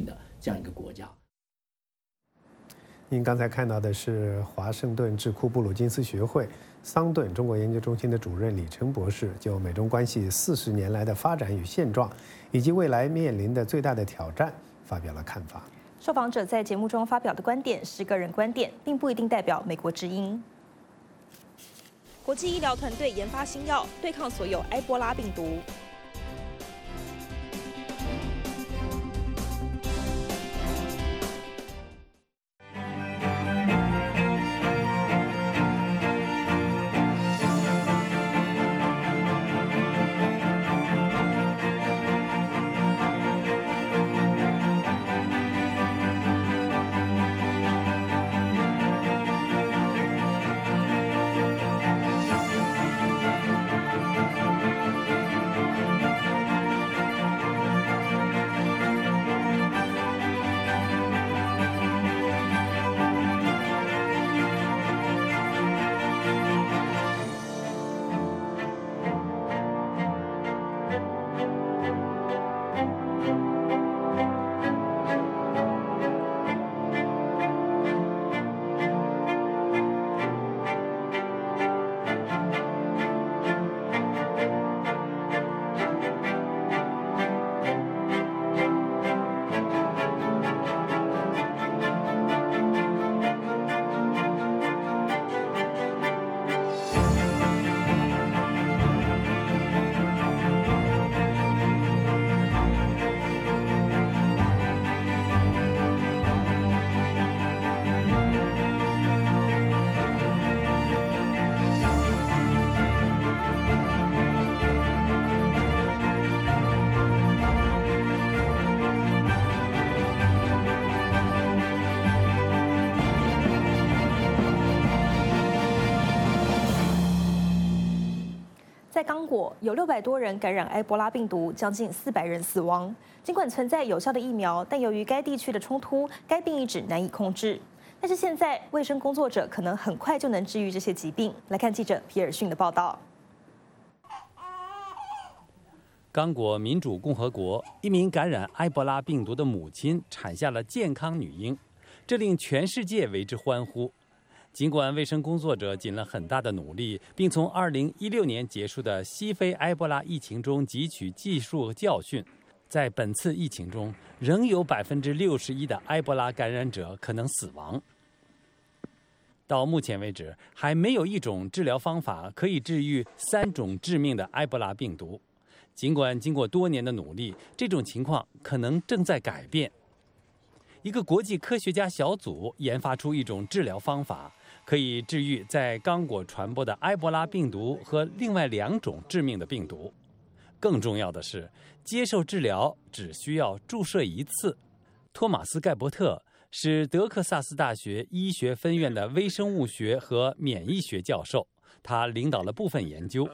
这样一个国家。
您刚才看到的是华盛顿智库布鲁金斯学会桑顿中国研究中心的主任李成博士就美中关系40年来的发展与现状，以及未来面临的最大的挑战发表了看法。
受访者在节目中发表的观点是个人观点，并不一定代表美国之音。国际医疗团队研发新药，对抗所有埃博拉病毒。在刚果有600多人感染埃博拉病毒，将近400人死亡。尽管存在有效的疫苗，但由于该地区的冲突，该病一直难以控制。但是现在，卫生工作者可能很快就能治愈这些疾病。来看记者皮尔逊的报道。
刚果民主共和国一名感染埃博拉病毒的母亲产下了健康女婴，这令全世界为之欢呼。尽管卫生工作者尽了很大的努力，并从2016年结束的西非埃博拉疫情中汲取技术教训，在本次疫情中，仍有61%的埃博拉感染者可能死亡。到目前为止，还没有一种治疗方法可以治愈3种致命的埃博拉病毒。尽管经过多年的努力，这种情况可能正在改变。一个国际科学家小组研发出一种治疗方法，可以治愈在刚果传播的埃博拉病毒和另外2种致命的病毒。更重要的是，接受治疗只需要注射1次。托马斯·盖伯特是德克萨斯大学医学分院的微生物学和免疫学教授，他领导了部分研究。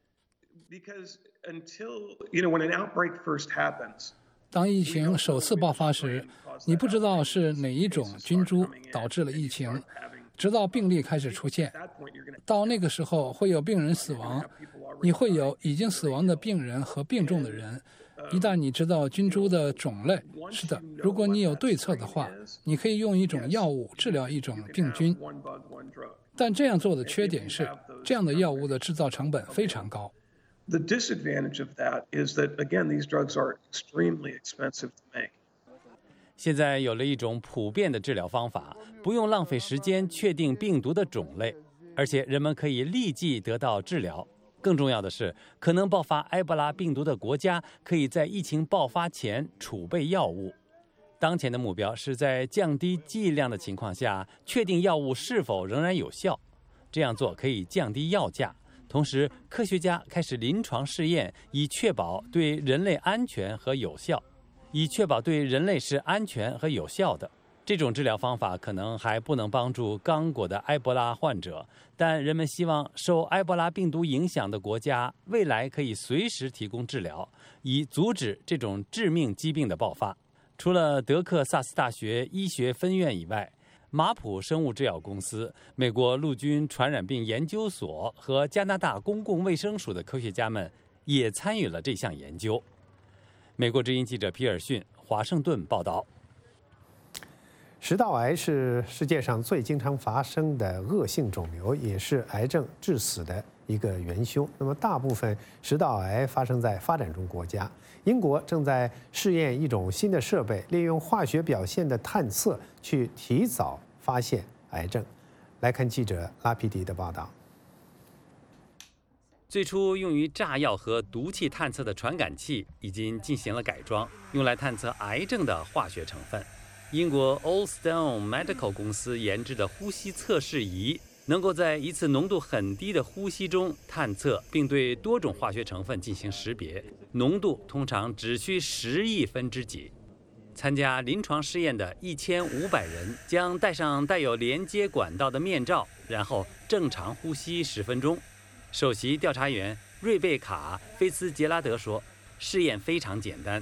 当疫情首次爆发时，你不知道是哪一种菌株导致了疫情，直到病例开始出现。到那个时候会有病人死亡，你会有已经死亡的病人和病重的人。一旦你知道菌株的种类，是的，如果你有对策的话，你可以用一种药物治疗一种病菌。但这样做的缺点是，这样的药物的制造成本非常高。
The disadvantage of that is that, again, these drugs are extremely expensive to make.
现在有了一种普遍的治疗方法，不用浪费时间确定病毒的种类，而且人们可以立即得到治疗。更重要的是，可能爆发埃博拉病毒的国家可以在疫情爆发前储备药物。当前的目标是在降低剂量的情况下，确定药物是否仍然有效。这样做可以降低药价。同时，科学家开始临床试验，以确保对人类安全和有效。是安全和有效的。这种治疗方法可能还不能帮助刚果的埃博拉患者，但人们希望受埃博拉病毒影响的国家未来可以随时提供治疗，以阻止这种致命疾病的爆发。除了德克萨斯大学医学分院以外，马普生物制药公司、美国陆军传染病研究所和加拿大公共卫生署的科学家们也参与了这项研究。美国之音记者皮尔逊，华盛顿报道。
食道癌是世界上最经常发生的恶性肿瘤，也是癌症致死的一个元凶。那么，大部分食道癌发生在发展中国家。英国正在试验一种新的设备，利用化学表现的探测去提早发现癌症。来看记者拉皮迪的报道。
最初用于炸药和毒气探测的传感器已经进行了改装，用来探测癌症的化学成分。英国 Allstone Medical 公司研制的呼吸测试仪，能够在一次浓度很低的呼吸中探测，并对多种化学成分进行识别，浓度通常只需10亿分之几。参加临床试验的1500人将戴上带有连接管道的面罩，然后正常呼吸10分钟。首席调查员瑞贝卡·菲茨杰拉德说：“试验非常简单。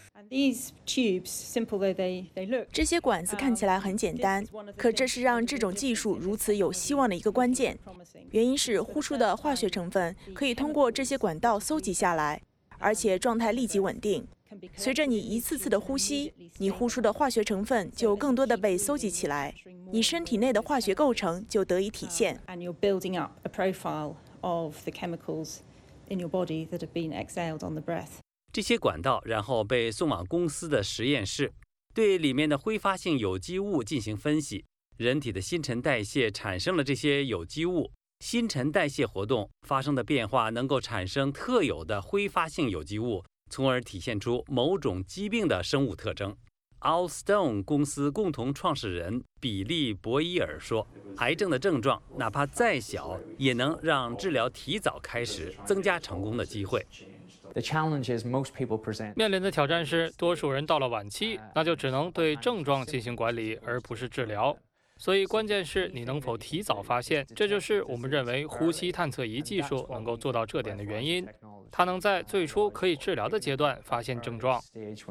这些管子看起来很简单，可这是让这种技术如此有希望的一个关键。原因是呼出的化学成分可以通过这些管道搜集下来，而且状态立即稳定。随着你一次次的呼吸，你呼出的化学成分就更多的被搜集起来，你身体内的化学构成就得以体现。”
of the chemicals in your body that have been exhaled on the breath.
这些管道然后被送往公司的实验室，对里面的挥发性有机物进行分析。人体的新陈代谢产生了这些有机物，新陈代谢活动发生的变化能够产生特有的挥发性有机物，从而体现出某种疾病的生物特征。Allstone 公司共同创始人比利·博伊尔说：“癌症的症状哪怕再小，也能让治疗提早开始，增加成功的机会。”
面临的挑战是，多数人到了晚期，那就只能对症状进行管理，而不是治疗。所以，关键是你能否提早发现，这就是我们认为呼吸探测仪技术能够做到这点的原因。它能在最初可以治疗的阶段发现症状。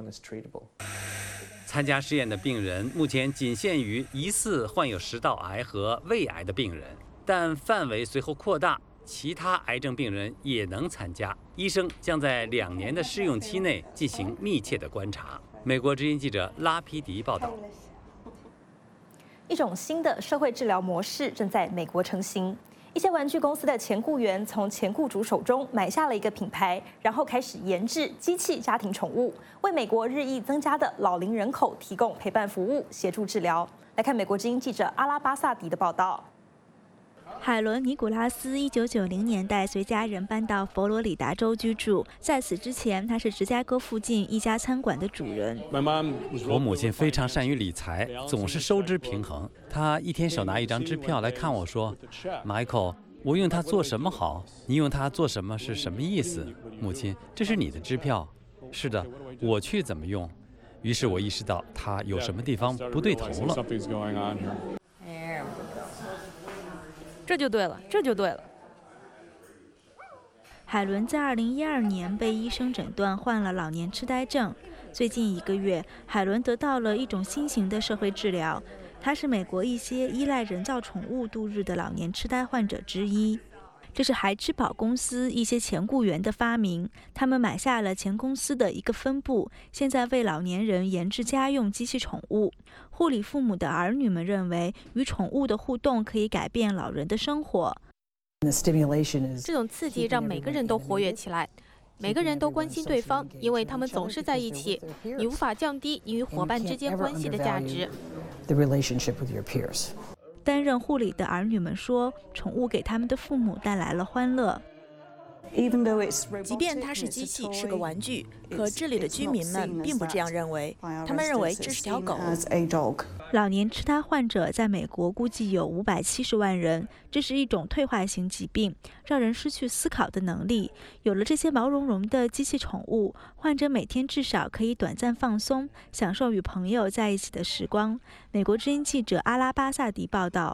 参加试验的病人目前仅限于疑似患有食道癌和胃癌的病人，但范围随后扩大，其他癌症病人也能参加。医生将在2年的试用期内进行密切的观察。美国之音记者拉皮迪报道。
一种新的社会治疗模式正在美国成型。一些玩具公司的前雇员从前雇主手中买下了一个品牌，然后开始研制机器家庭宠物，为美国日益增加的老龄人口提供陪伴服务，协助治疗。来看美国之音记者阿拉巴萨迪的报道。
海伦·尼古拉斯1990年代随家人搬到佛罗里达州居住，在此之前，他是芝加哥附近一家餐馆的主人。
我母亲非常善于理财，总是收支平衡。她一天手拿一张支票来看我说 ：“Michael， 我用它做什么好？你用它做什么是什么意思？”母亲，这是你的支票。是的，我去怎么用？于是我意识到它有什么地方不对头了。
这就对了，这就对了。
海伦在2012年被医生诊断患了老年痴呆症。最近1个月，海伦得到了一种新型的社会治疗。他是美国一些依赖人造宠物度日的老年痴呆患者之一。这是孩之宝公司一些前雇员的发明，他们买下了前公司的一个分部，现在为老年人研制家用机器宠物。护理父母的儿女们认为，与宠物的互动可以改变老人的生活。
这种刺激让每个人都活跃起来，每个人都关心对方，因为他们总是在一起。你无法降低你与伙伴之间关系的价值。
担任护理的儿女们说，宠物给他们的父母带来了欢乐。
即便它是机器，是个玩具，可这里的居民们并不这样认为，他们认为这是条狗。
老年痴呆患者在美国估计有570万人，这是一种退化型疾病，让人失去思考的能力。有了这些毛茸茸的机器宠物，患者每天至少可以短暂放松，享受与朋友在一起的时光。美国之音记者阿拉巴萨迪报道。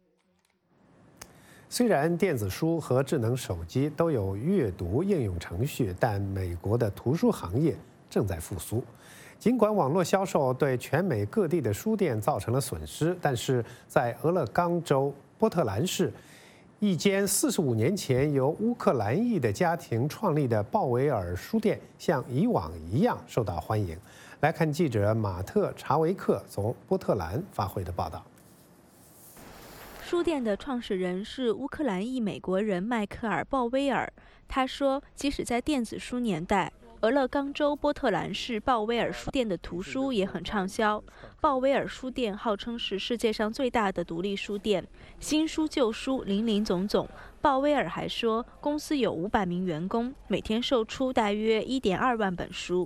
虽然电子书和智能手机都有阅读应用程序，但美国的图书行业正在复苏。尽管网络销售对全美各地的书店造成了损失，但是在俄勒冈州波特兰市，一间45年前由乌克兰裔的家庭创立的鲍维尔书店，像以往一样受到欢迎。 来看记者马特·查维克从波特兰发回的报道。
书店的创始人是乌克兰裔美国人迈克尔·鲍威尔。他说，即使在电子书年代，俄勒冈州波特兰市鲍威尔书店的图书也很畅销。鲍威尔书店号称是世界上最大的独立书店，新书旧书林林总总。鲍威尔还说，公司有500名员工，每天售出大约1.2万本书。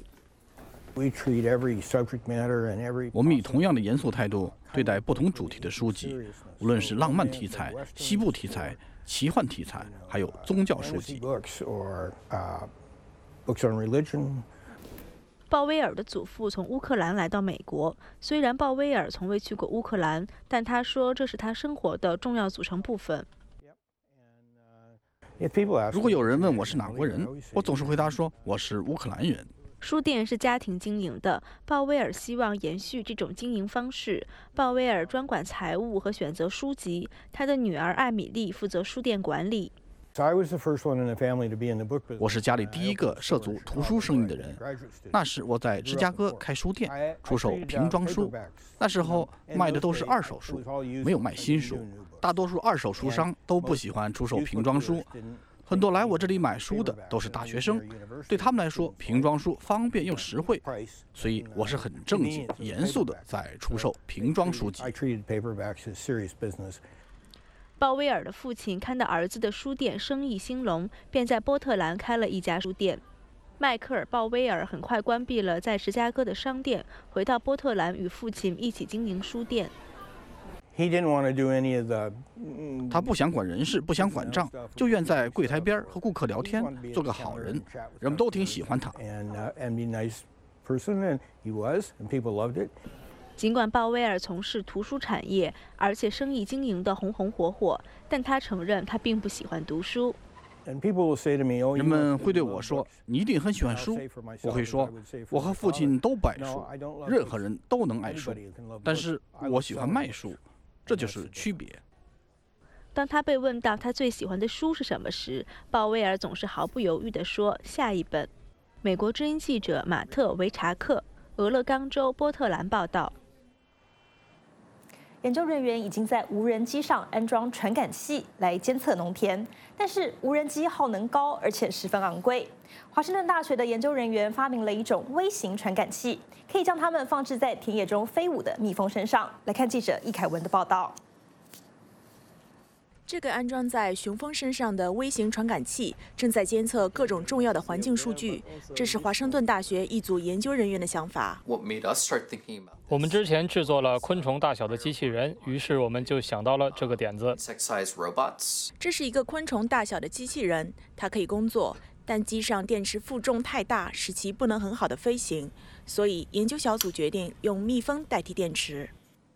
我们以同样的严肃态度对待不同主题的书籍，无论是浪漫题材、西部题材、奇幻题材，还有宗教书籍。
鲍威尔的祖父从乌克兰来到美国，虽然鲍威尔从未去过乌克兰，但他说这是他生活的重要组成部分。
如果有人问我是哪国人，我总是回答说我是乌克兰人。
书店是家庭经营的，鲍威尔希望延续这种经营方式。鲍威尔专管财务和选择书籍，他的女儿艾米丽负责书店管理。
我是家里第一个涉足图书生意的人。那时我在芝加哥开书店，出售瓶装书。那时候卖的都是二手书，没有卖新书。大多数二手书商都不喜欢出售瓶装书。很多来我这里买书的都是大学生，对他们来说，瓶装书方便又实惠，所以我是很正经、严肃的在出售瓶装书籍。
鲍威尔的父亲看到儿子的书店生意兴隆，便在波特兰开了一家书店。迈克尔·鲍威尔很快关闭了在芝加哥的商店，回到波特兰与父亲一起经营书店。
他不想管人事，不想管账，就愿在柜台边和顾客聊天，做个好人。人们都挺喜欢他。
尽管鲍威尔从事图书产业，而且生意经营得红红火火，但他承认他并不喜欢读书。
人们会对我说：“你一定很喜欢书。”我会说：“我和父亲都不爱书，任何人都能爱书，但是我喜欢卖书。”这就是区别。
当他被问到他最喜欢的书是什么时，鲍威尔总是毫不犹豫地说：“下一本。”美国之音记者马特·维查克，俄勒冈州波特兰报道。
研究人员已经在无人机上安装传感器来监测农田，但是无人机耗能高，而且十分昂贵。华盛顿大学的研究人员发明了一种微型传感器，可以将它们放置在田野中飞舞的蜜蜂身上。来看记者易凯文的报道。
这个安装在雄蜂身上的微型传感器正在监测各种重要的环境数据，这是华盛顿大学一组研究人员的想法。
我们之前制作了昆虫大小的机器人，于是我们就想到了这个点子。
这是一个昆虫大小的机器人，它可以工作，但机上电池负重太大，使其不能很好的飞行，所以研究小组决定用蜜蜂代替电池。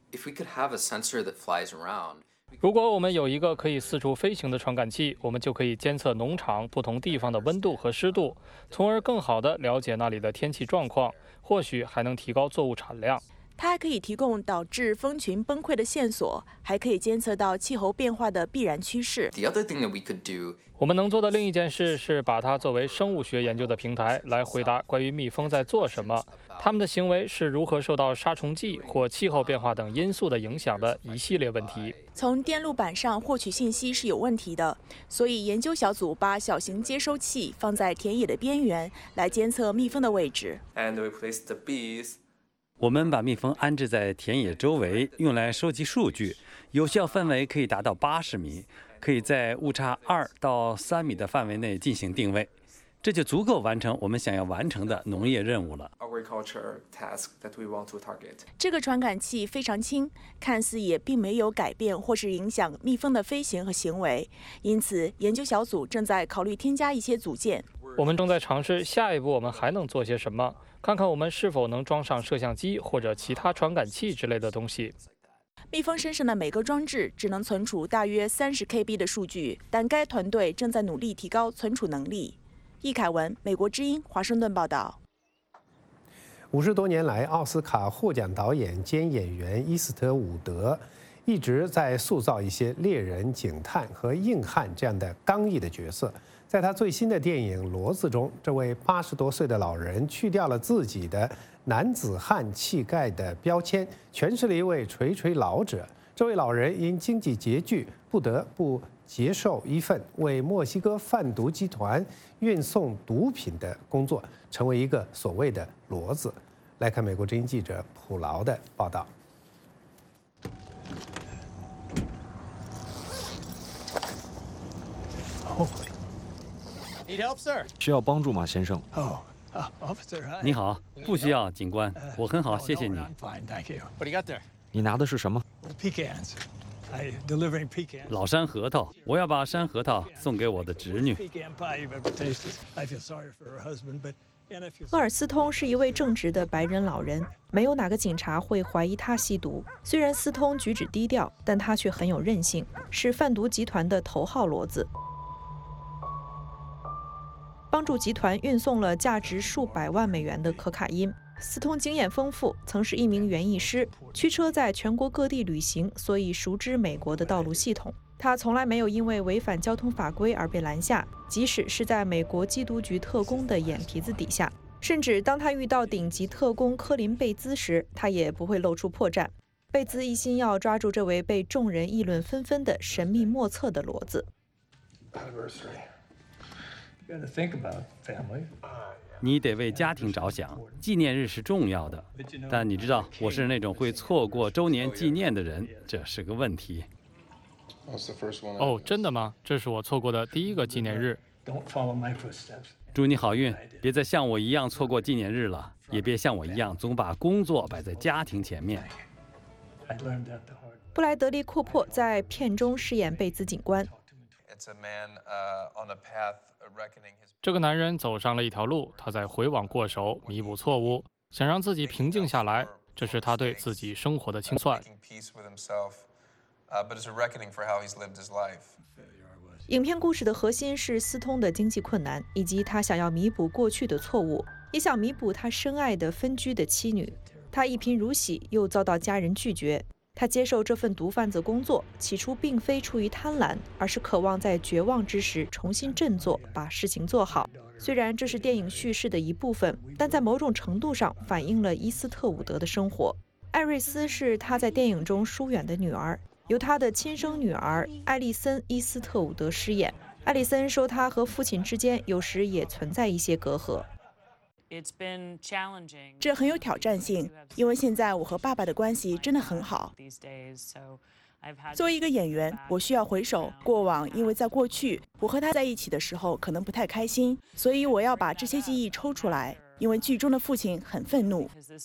如果我们有一个可以四处飞行的传感器，我们就可以监测农场不同地方的温度和湿度，从而更好地了解那里的天气状况，或许还能提高作物产量。
它还可以提供导致蜂群崩溃的线索，还可以监测到气候变化的必然趋势。
我们能做的另一件事是把它作为生物学研究的平台，来回答关于蜜蜂在做什么、它们的行为是如何受到杀虫剂或气候变化等因素的影响的一系列问题。
从电路板上获取信息是有问题的，所以研究小组把小型接收器放在田野的边缘，来监测蜜蜂的位置。
我们把蜜蜂安置在田野周围，用来收集数据，有效范围可以达到80米，可以在误差2到3米的范围内进行定位，这就足够完成我们想要完成的农业任务了。
这个传感器非常轻，看似也并没有改变或是影响蜜蜂的飞行和行为，因此研究小组正在考虑添加一些组件。
我们正在尝试下一步我们还能做些什么，看看我们是否能装上摄像机或者其他传感器之类的东西。
蜜蜂身上的每个装置只能存储大约30 KB 的数据，但该团队正在努力提高存储能力。易凯文，美国之音，华盛顿报道。
50多年来，奥斯卡获奖导演兼演员伊斯特伍德一直在塑造一些猎人、警探和硬汉这样的刚毅的角色。 在他最新的电影《骡子》中，这位80多岁的老人去掉了自己的男子汉气概的标签，诠释了一位垂垂老者。这位老人因经济拮据，不得不接受一份为墨西哥贩毒集团运送毒品的工作，成为一个所谓的骡子。来看美国之音记者普劳的报道。
需要帮助吗，先生？
你好，不需要，警官，我很好，谢谢你。
你拿的是什么？
老山核桃，我要把山核桃送给我的侄女。
厄尔斯通是一位正直的白人老人，没有哪个警察会怀疑他吸毒。虽然斯通举止低调，但他却很有韧性，是贩毒集团的头号骡子。帮助集团运送了价值数百万美元的可卡因。斯通经验丰富，曾是一名园艺师，驱车在全国各地旅行，所以熟知美国的道路系统。他从来没有因为违反交通法规而被拦下，即使是在美国缉毒局特工的眼皮子底下。甚至当他遇到顶级特工科林·贝兹时，他也不会露出破绽。贝兹一心要抓住这位被众人议论纷纷的神秘莫测的骡子。
你得为家庭着想，纪念日是重要的。但你知道，我是那种会错过周年纪念的人，这是个问题。
哦，真的吗？这是我错过的第一个纪念日。
祝你好运，别再像我一样错过纪念日了，也别像我一样总把工作摆在家庭前面。
布莱德利·库珀在片中饰演贝兹警官。
这个男人走上了一条路，他在回往过手，弥补错误，想让自己平静下来，这是他对自己生活的清算。
影片故事的核心是斯通的经济困难，以及他想要弥补过去的错误，也想弥补他深爱的分居的妻女。他一贫如洗，又遭到家人拒绝。他接受这份毒贩子工作，起初并非出于贪婪，而是渴望在绝望之时重新振作，把事情做好。虽然这是电影叙事的一部分，但在某种程度上反映了伊斯特伍德的生活。艾瑞斯是他在电影中疏远的女儿，由他的亲生女儿艾丽森·伊斯特伍德饰演。艾丽森说，她和父亲之间有时也存在一些隔阂。
这很有挑战性，因为现在我和爸爸的关系真的很好。作为一个演员，我需要回首过往，因为在过去我和他在一起的时候可能不太开心，所以我要把这些记忆抽出来，因为剧中的父亲很愤怒。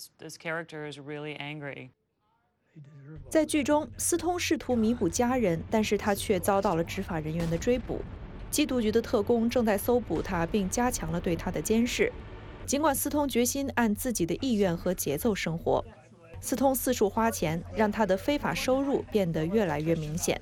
在剧中，斯通试图弥补家人，但是他却遭到了执法人员的追捕。缉毒局的特工正在搜捕他，并加强了对他的监视。尽管斯通决心按自己的意愿和节奏生活，斯通四处花钱，让他的非法收入变得越来越明显。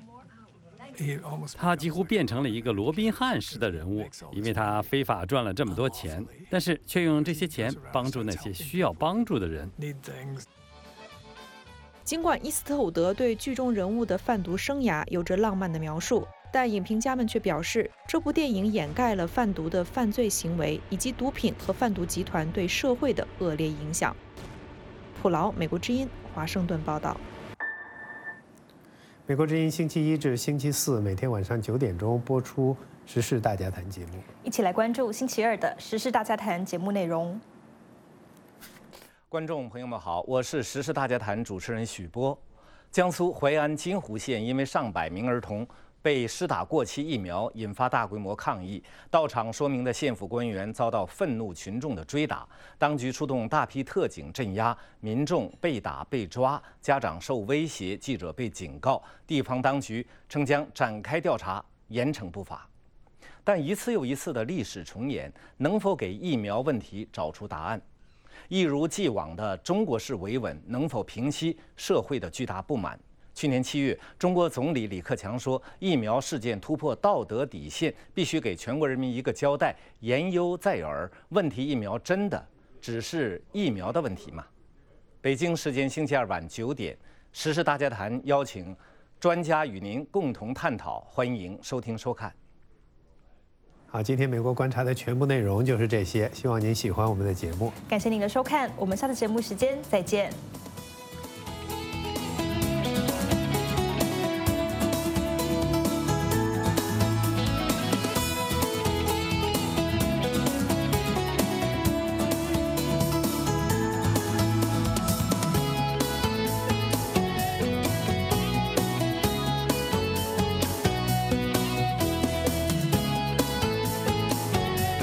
他几乎变成了一个罗宾汉式的人物，因为他非法赚了这么多钱，但是却用这些钱帮助那些需要帮助的人。
尽管伊斯特伍德对剧中人物的贩毒生涯有着浪漫的描述，但影评家们却表示，这部电影掩盖了贩毒的犯罪行为以及毒品和贩毒集团对社会的恶劣影响。普劳，美国之音，华盛顿报道。
美国之音星期一至星期四每天晚上9点钟播出《时事大家谈》节目，
一起来关注星期二的《时事大家谈》节目内容。
观众朋友们好，我是《时事大家谈》主持人许波。江苏淮安金湖县因为上百名儿童被施打过期疫苗，引发大规模抗议。到场说明的县府官员遭到愤怒群众的追打，当局出动大批特警镇压，民众被打被抓，家长受威胁，记者被警告。地方当局称将展开调查，严惩不法。但一次又一次的历史重演，能否给疫苗问题找出答案？一如既往的中国式维稳能否平息社会的巨大不满？去年7月，中国总理李克强说，疫苗事件突破道德底线，必须给全国人民一个交代。言犹在耳，问题疫苗真的只是疫苗的问题吗？北京时间星期二晚9点，时事大家谈邀请专家与您共同探讨，欢迎收听收看。
好，今天美国观察的全部内容就是这些，希望您喜欢我们的节目。
感谢您的收看，我们下次节目时间再见。